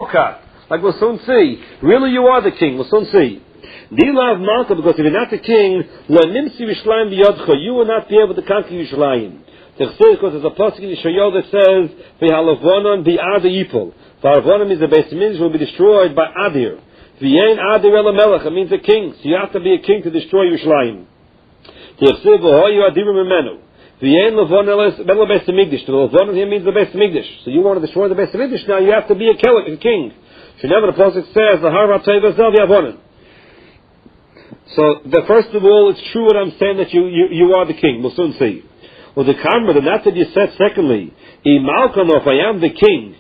Chokat. Like we'll soon see. Really you are the king. We'll soon see. Dilav Malka, because if you're not the king, Nimsi Yishlayim biyodcha, you will not be able to conquer Yishlayim. Because there's a pasuk in Yeshayahu that says, V'halavonon bi'ada yipol. V'halavonon means the Beis Hamikdash will be destroyed by Adir. V'yein Adir el HaMelech, it means a king. So you have to be a king to destroy Yishlayim. V'yachsev v'hoyu adirim memenu. V'yein lavonon el Beis Hamikdash. The lavonon here means the Beis Hamikdash. So you want to destroy the Beis Hamikdash, now you have to be a king. Shnever the pasuk says, the Har HaTeva zel v'yavonon. So, first of all, it's true what I'm saying that you are the king. We'll soon see. Well, the karma, the not that you said secondly, if I am the king,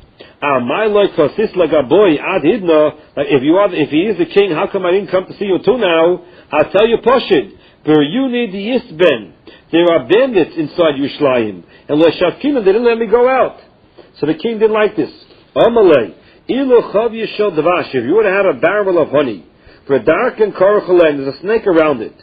if he is the king, how come I didn't come to see you too now? I'll tell you Poshid. There are bandits inside Yerushalayim. And they didn't let me go out. So the king didn't like this. If you would have had a barrel of honey, for a darken korachalen, there's a snake around it.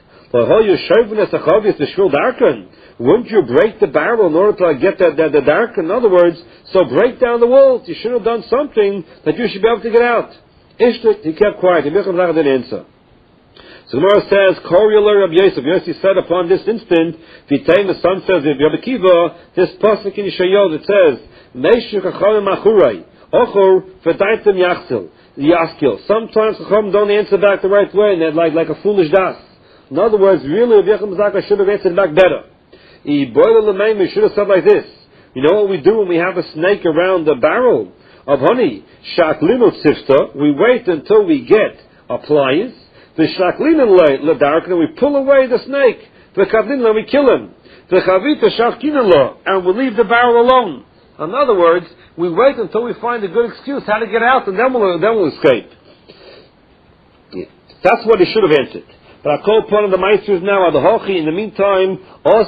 Wouldn't you break the barrel in order to get the darken? In other words, so break down the walls. You should have done something that you should be able to get out. He kept quiet. He didn't answer. So Gemara says, Rabbi Yosef. Yosef said upon this instant, the son says, Rabbi Kiva, this pasuk in Yeshayahu that says, Meishu chachamim achurai, ochor v'daitem yachzil. Yaskil. Sometimes Chacham don't answer back the right way, and they're like a foolish das. In other words, really, Rabbi Yechim Zaka should have answered back better. He should have said like this. You know what we do when we have a snake around the barrel of honey? Shaklinu tzifta. We wait until we get a pliers. The shaklinu ledark, and we pull away the snake. The kavlin, and we kill him. The chavita shakinu, and we leave the barrel alone. In other words, we wait until we find a good excuse how to get out, and then we'll escape. That's what he should have answered. But I call upon the maestros now, the hochi. In the meantime,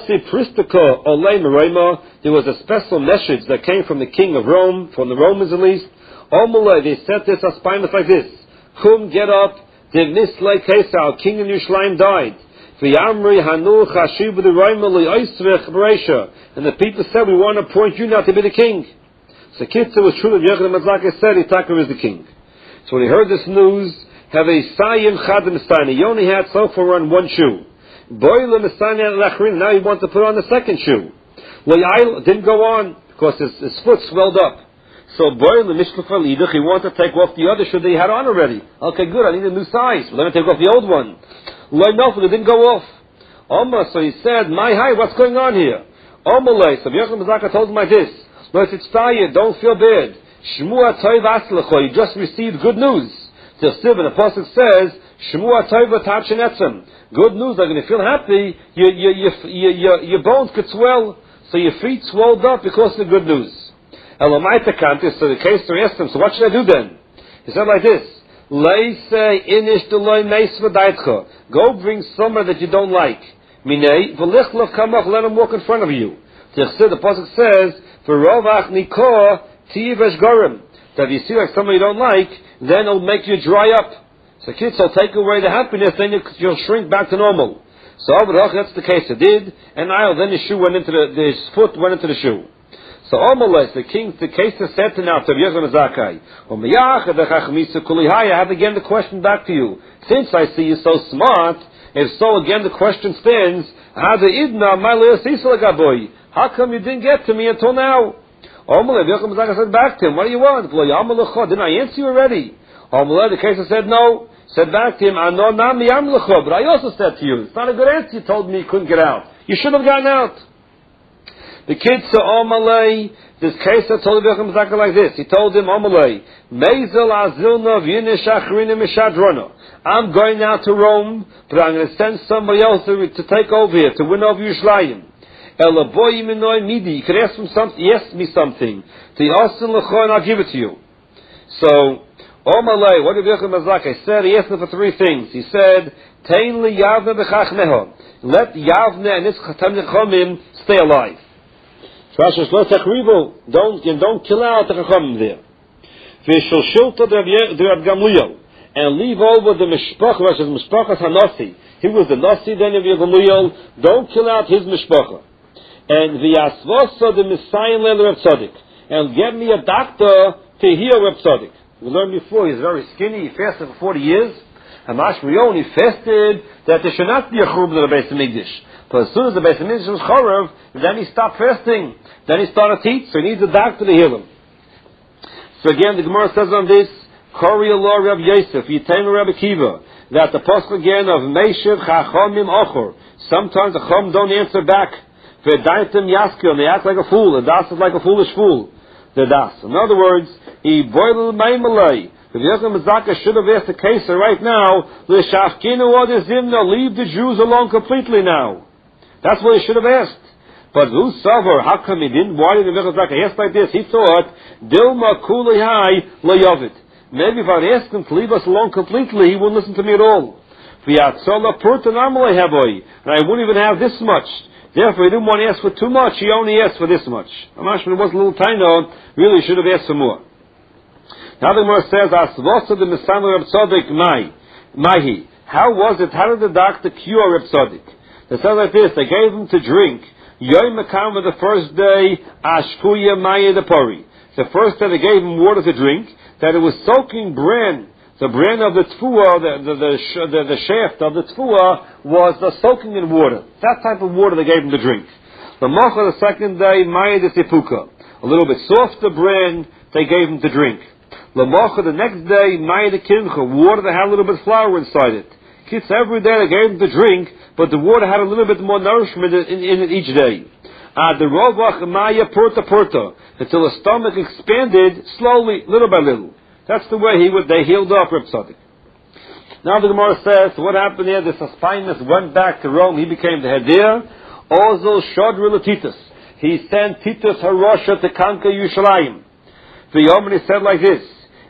there was a special message that came from the king of Rome, from the Romans at least. They sent this aspinus like this: Come, get up. The Mislay Kesar, king in Yerushalayim, died. And the people said, we want to appoint you now to be the king. So Kitzur was true that Yochanan Mazaka said, Itakar is the king. So when he heard this news, have a Sayim Chadim Mistani. He only had so far on one shoe. Boile Mistani Lachrin, now he wants to put on the second shoe. Well, didn't go on, because his foot swelled up. So Boile Mishkafal Idach, he wanted to take off the other shoe that he had on already. Okay, good, I need a new size. Well, let me take off the old one. It didn't go off. So he said, my hi, what's going on here? So Yochanan Mazaka told him like this: don't feel bad. Shmua toiv aslachoi, you just received good news. Till still, when the pasuk says, Shmua toiv v'tavshenetzem, good news, they're going to feel happy, your bones could swell, so your feet swelled up because of the good news. Elamaita kantis, so the case asked him, so what should I do then? He said like this: go bring someone that you don't like. Let him walk in front of you. The pasuk says, that if you see like someone you don't like, then it'll make you dry up. So kids will take away the happiness, then you'll shrink back to normal. So that's the case it did, and then his shoe went into his foot went into the shoe. So Omelech, the case is said to now to Yochanan Zakai. I have again the question back to you. Since I see you so smart, if so again the question stands, how come you didn't get to me until now? Omelech, Yochanan Zakai said back to him, what do you want? Didn't I answer you already? Omelech, the case said no. Said back to him, but I also said to you, it's not a good answer. You told me you couldn't get out. You should have gotten out. The kid said, Omalei, this case I told Yochanan Mazaka like this. He told him, Omalei, Mezel Azilna V'yinish Achrina Mishadrona. I'm going now to Rome, but I'm going to send somebody else to take over here, to win over Yerushalayim. Elaboy Minoi Midi. You could ask me something. The Asin L'cho, and I'll give it to you. So, Omalei, what did Yochanan Mazaka said? He asked him for three things. He said, Tein li Yavne b'chachmeho. Let Yavne and his Chatam Nechomim stay alive. Don't kill out the Chachamim there. And leave over the Mishpach, which is Mishpachas HaNasi. He was the Nasi then of Gamliel. Don't kill out his Mishpacha. And V'yasvosa the Messiah Lel Reb Tzaddik. And get me a doctor to heal Reb Tzaddik. We learned before, he's very skinny, he fasted for 40 years. And Mashmion, he fasted that there should not be a churban of the Beis Hamikdash. But as soon as the Beis Hamikdash was charav, then he stopped fasting. Then he started to eat, so he needs a doctor to heal him. So again, the Gemara says on this, Kori Allah Rav Yosef, Yitain Rabbi Kiva, that the pasuk again of Meishiv Chachamim Ochor. Sometimes the Chum don't answer back. V'daitim Yaskil, they act like a fool. The Das is like a foolish fool. The Das. In other words, he boiled Maimalai. If Yosef Mazaka should have asked the case right now, L'shafkinu odezimna, leave the Jews alone completely now. That's what he should have asked. But who suffer? How come he didn't? Why did the Yosef Mazaka ask like this? He thought, Dilma kulihai layovid. Maybe if I'd asked him to leave us alone completely, he wouldn't listen to me at all. And I wouldn't even have this much. Therefore, he didn't want to ask for too much. He only asked for this much. Amashman was a little tiny, really should have asked for more. Now the Gemara says, Asvosa the Misana Reb Tzaddik Mahi. How was it? How did the doctor cure Reb Tzaddik? They said like this, they gave him to drink. Yom Makama the first day, Ashkuya Maya the Pori. The first day they gave him water to drink, that it was soaking bran. The bran of the tfuah, the shaft of the tfuah was soaking in water. That type of water they gave him to drink. The mocha the second day, Maya the Tipuka. A little bit softer bran they gave him to drink. The mocha the next day, Maya the Kimcha, water that had a little bit of flour inside it. Kids every day they gave him to drink, but the water had a little bit more nourishment in it each day. The rovach Maya Purta until the stomach expanded slowly, little by little. That's the way they healed up Reb Tzaddik. Now the Gemara says, what happened here? This Aspinus went back to Rome. He became the head there. Ozil Shodril Titus. He sent Titus Harosha to conquer Yerushalayim. The Yomani said like this,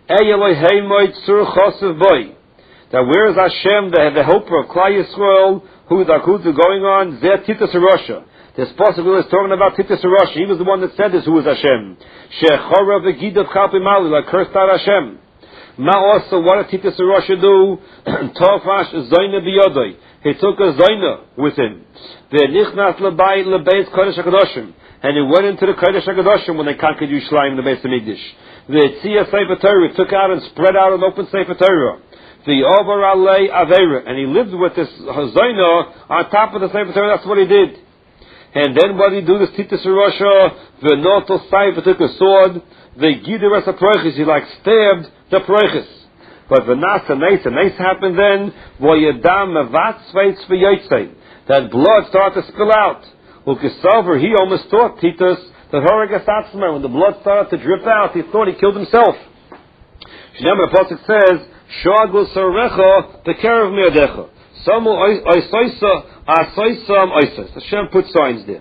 that where is Hashem, the helper of Klal Yisrael, who is going on? Zeh Titus Harosha. This possible is talking about Titus Harosha. He was the one that said this, who is Hashem. Shechora v'gidav chalpi mali, like cursed out Hashem. Ma also, what did Titus Harosha do? Tofash zoyna biyodoi. He took a zoyna with him. V'nichnas lebeis kodesh hakadoshim. And he went into the kodesh hakadoshim when they conquered Yerushalayim, the Beis Hamikdash. V'tzia sefer Torah, took out and spread out an open sefer Torah. V'over alei avera. And he lived with this zoyna on top of the sefer Torah. That's what he did. And then what did he do? This Titus Harosha, the Notel Saifa took a sword, the Gideres Proiches, he stabbed the Proiches. But the Nasa Nace happened then, Voyadam Mavatzveitz V'yotzei, that blood started to spill out. Ukisover, he almost thought Titus, the Horigasatzma, when the blood started to drip out, he thought he killed himself. Shnei the Pasuk says, Shagul Sarecha, Bekerev Miadecha. Samu Oisoisa, Asoisam Oisos. Hashem put signs there.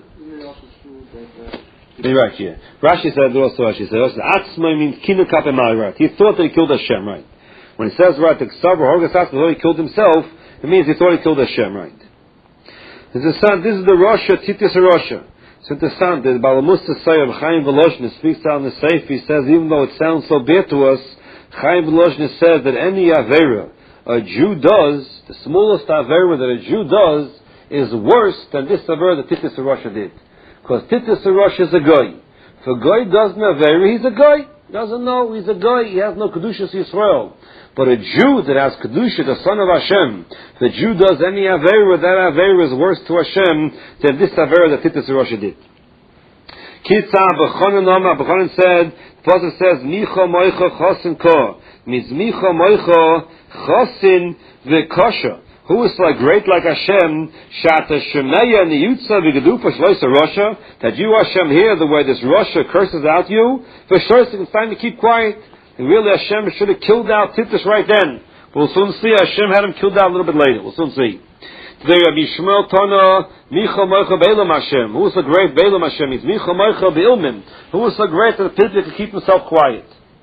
You're right here. Rashi said also, Atzma means Kinu Kapemai, right? He thought that he killed Hashem, right? When he says, right, the Ksavar Horgasas, he killed himself, it means he thought he killed Hashem, right? This is the Rosha, Titus Rosha. It's interesting that Balamusta Sayyid Chaim Volozhin speaks out in the Seif. He says, even though it sounds so bad to us, Chaim Volozhin says that any Avera a Jew does, the smallest Avera that a Jew does, is worse than this Avera that Titus Harosha did. Because Titus Harosha is a guy. If a guy does an Avera, he's a guy. Doesn't know, he's a guy, he has no Kedushas Yisrael. But a Jew that has Kedusha, the son of Hashem, if the Jew does any Avera, that Avera is worse to Hashem than this Avera that Titus Harosha did. Kitzah, B'chonin said, the Pasuk says, Micha Moicha Chosin Ko. Means Micha Moicha Chosin V'Kosha. Who is like great like Hashem? Shata Shemeya Niyutza V'Gedupa Shloisa Rosha. That you Hashem hear the way this Rosha curses out you. For sure it's time to keep quiet. And really Hashem should have killed out Titus right then. We'll soon see. Hashem had him killed out a little bit later. We'll soon see. Today Rabbi Shmuel Tana Micha Moicha Beilam Hashem. Who is the great Beilam Hashem? He's Micha Moicha Beilmim. Who is the great that the Titus could keep himself quiet?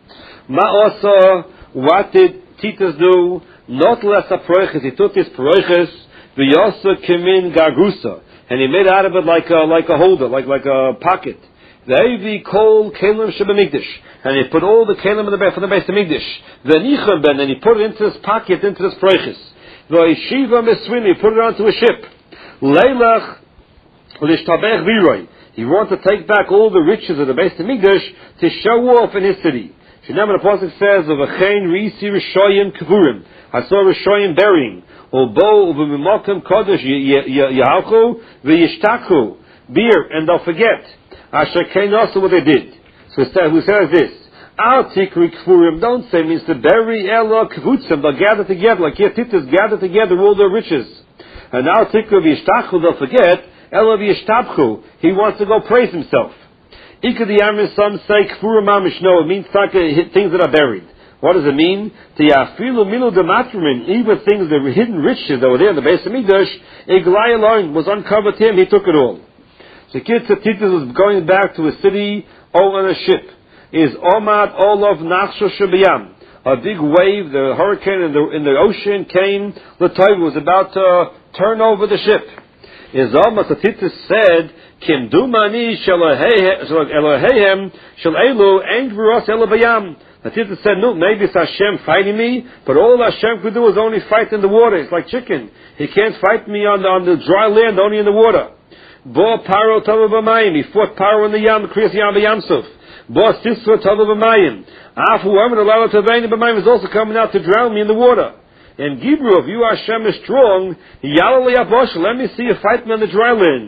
Ma'osa, what did Titus do? Not less a proiches. He took his proiches, v'yosa kimin gagusa, and he made out of it like a holder, like a pocket. V'evi kol kelim shebamigdash, and he put all the kelim from the Beis Hamikdash. V'nichem ben, and he put it into his pocket, into his proiches. V'yeshiva miswin, he put it onto a ship. Leilach l'ishtabech v'iroi. He wanted to take back all the riches of the Beis Hamikdash to show off in his city. Shenamar, the Pasuk says, of Achein Risi Rishoyim Kvurim. I saw Rishoyim burying. Ubo Uvimimokim Kodesh Yahalchu V'yishtaku. Beer, and they'll forget. Asher Kain also what they did. So who says this? Al Tikri Kvurim, don't say, means to bury Elo Kvutzim. They'll gather together, like Yetitas gather together all their riches. And Al Tikri V'yishtaku, they'll forget. Elo V'yishtabchu. He wants to go praise himself. Ikadiyam, some say Kvurim Amishno, it means things that are buried. What does it mean? Tiyafilu milu dematrumin, even things that were hidden riches that were there in the base of Mikdash, Iglai alone was uncovered to him, he took it all. So Kitzur Titus was going back to a city on a ship. Is Omad Olav Nachsho Shabiyam. A big wave, the hurricane in the ocean came, the tide was about to turn over the ship. Is Omad Titus said, Kim Dumani Shel Elohehem Shel Elu Angruos Elobayam. The Titus said, no, maybe it's Hashem fighting me, but all Hashem could do is only fight in the water. It's like chicken. He can't fight me on the dry land, only in the water. Bo Paro Tava B'mayim. He fought Paro in the Yam, Kriyas Yam B'Yamsuf. Bo Sisra Tava B'mayim. Afu Amr Alala Tavaini B'mayim is also coming out to drown me in the water. And Gibru, if you Hashem is strong, let me see you fight me on the dry land.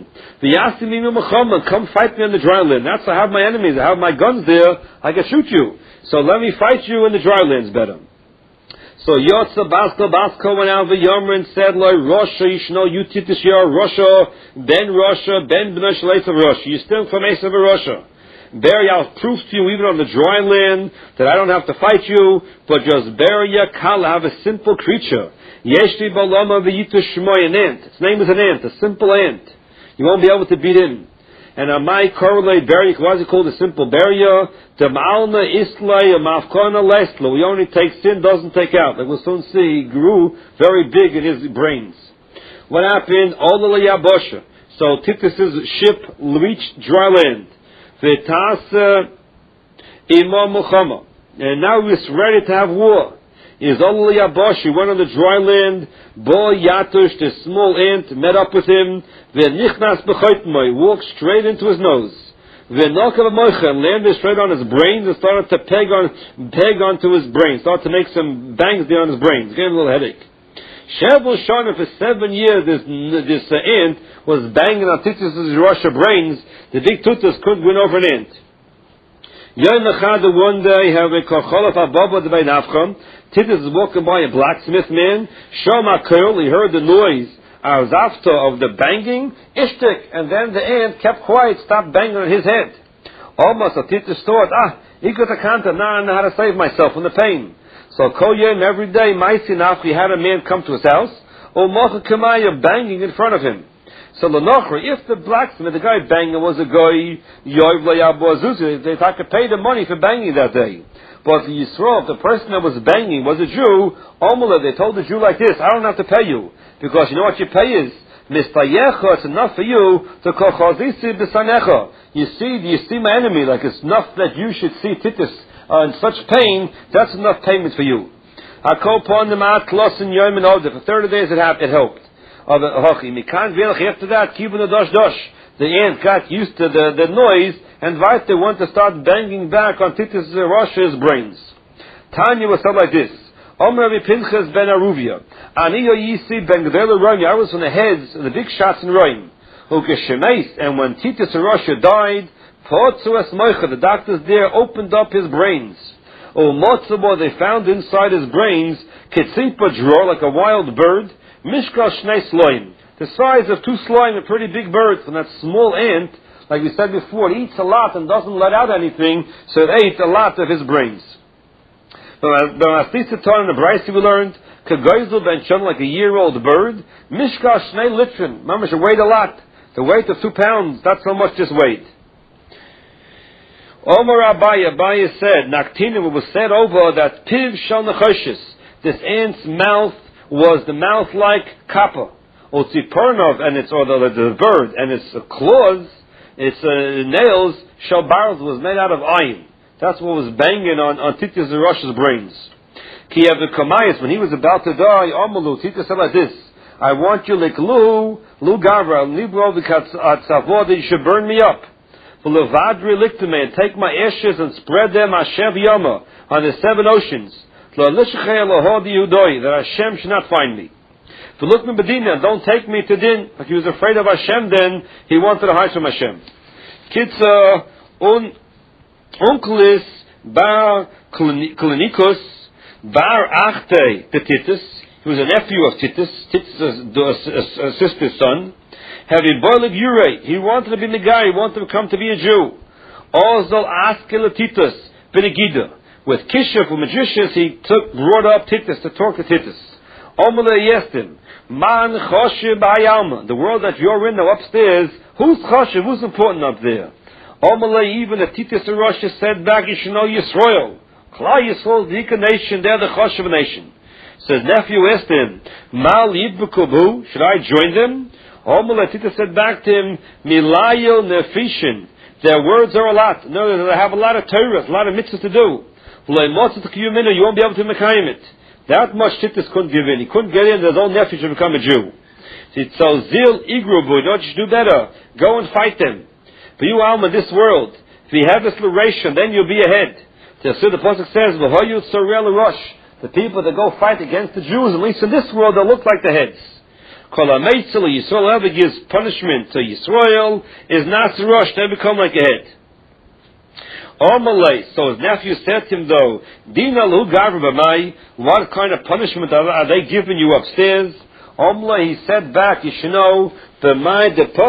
Come fight me on the dry land. That's I have my enemies, I have my guns there, I can shoot you. So let me fight you in the dry lands better. So Yotza Basko went out of the Yomer and said, Loi Rosha Yishno Yutitis Yor Rosha Ben B'nosh Leif of Rosha. You still from Esav Rosha. Bury, I'll prove to you even on the dry land that I don't have to fight you, but just bury ya kala, have a simple creature. Yeshli balama v'yitu shmoy, an ant. Its name is an ant, a simple ant. You won't be able to beat him. And Amai correlate bury, why is it called a simple barrier? Demalna islay mafkona lesla. We only take sin, doesn't take out. Like we'll soon see, he grew very big in his brains. What happened? Ola Yabosha. So Titus's ship reached dry land. V'tasa imam Muhammad, and now he's ready to have war. Is only Yabosh. He went on the dry land. Bo Yatush, the small ant, met up with him. V'nichnas b'chaytmai, walked straight into his nose. V'nokav moicha, landed straight on his brains and started to peg onto his brain. Started to make some bangs there on his brains. Gave him a little headache. Shevel Shana, for 7 years, this ant was banging on Titus's Russia brains. The big Tutus couldn't win over an ant. Yom Echad, one day, have a kocholaf ababa de bein Avcham. Titus is walking by a blacksmith man. Shoma Kol, he heard the noise of the banging. Ishtik, and then the ant kept quiet, stopped banging on his head. Almost, Titus thought, Ikotakanta, now I know how to save myself from the pain. So Koyem every day, Maisinaf, he had a man come to his house, or Mocha Kamaya banging in front of him. So Lenochra, if the blacksmith, the guy banging was a guy, Yoiv Layabozuzi, they had to pay the money for banging that day. But Yisrael, if the person that was banging was a Jew, Omala, they told the Jew like this, I don't have to pay you. Because you know what your pay is? Mistayecha, it's enough for you to kochazisi b'sanecha. You see my enemy, like it's enough that you should see Titus in such pain, that's enough payment for you. For 30 days it helped. After that, the ant got used to the noise, and they want to start banging back on Titus Rosh's brains. Tanya was said like this. Rabbi Pinchas ben Aruvia. I was from the heads of the big shots in Roim. And when Titus Rosh died, the doctors there opened up his brains. They found inside his brains Ketzipa draw, like a wild bird, Mishkal Shnei Sloim, the size of 2 sloim, a pretty big bird. From that small ant, like we said before, it eats a lot and doesn't let out anything, so it ate a lot of his brains. But in the Braisi we learned, Kagoizel ben Shon, like a year-old bird, Mishkal Shnei Litrin, Mama should weigh a lot. The weight of 2 pounds, not so much just weight. Omar Abaye said, Naktina was said over that Piv Shal Nechoshes, this ant's mouth was the mouth like copper. Otzipernov, and the bird, and its claws, its nails, Shalbarz, was made out of iron. That's what was banging on Titus Rosh's brains. Kiev Kamayas, when he was about to die, Omalu, Titus said like this, I want you like Lu Gavra, Libro Vikatzavod, you should burn me up. and take my ashes and spread them Hashem Yama on the 7 oceans. That Hashem should not find me. Don't take me to din. Like he was afraid of Hashem then, he wanted to hide from Hashem. Kitza Unclis Bar Klinikus Bar Achte the Titus. He was a nephew of Titus, Titus' sister's son. Having boiled Ure, he wanted to be the guy, he wanted to come to be a Jew. Ozal Askel Titus, Benegida. With Kishuf, with magicians, he brought up Titus to talk to Titus. Omele Yestim, Man Choshev Ayalma, the world that you're in now upstairs, who's Choshev, who's important up there? Omele, even the Titus and Russia said back, you should know Yisrael. Klal Yisrael, the Ika nation, they're the Choshev nation. Says nephew asked him, Mal Yidbukubu, should I join them? Omele, Titus said back to him, Milayo Nefishin, their words are a lot. No, they have a lot of Torah, a lot of mitzvahs to do. You won't be able to mekayim it. That much Titus couldn't give in. He couldn't get in. His own nephew should become a Jew. So zil igrubu. Don't you do better? Go and fight them. For you, Alma, this world, if you have this liberation, then you'll be ahead. So the pasuk says, "V'hoyu tzorel rosh." The people that go fight against the Jews, at least in this world, they'll look like the heads. Kol ha'meitzil Yisrael, whoever gives punishment to Yisrael is not rosh. They become like a head. So his nephew said to him though, what kind of punishment are they giving you upstairs? He said back, you should know, the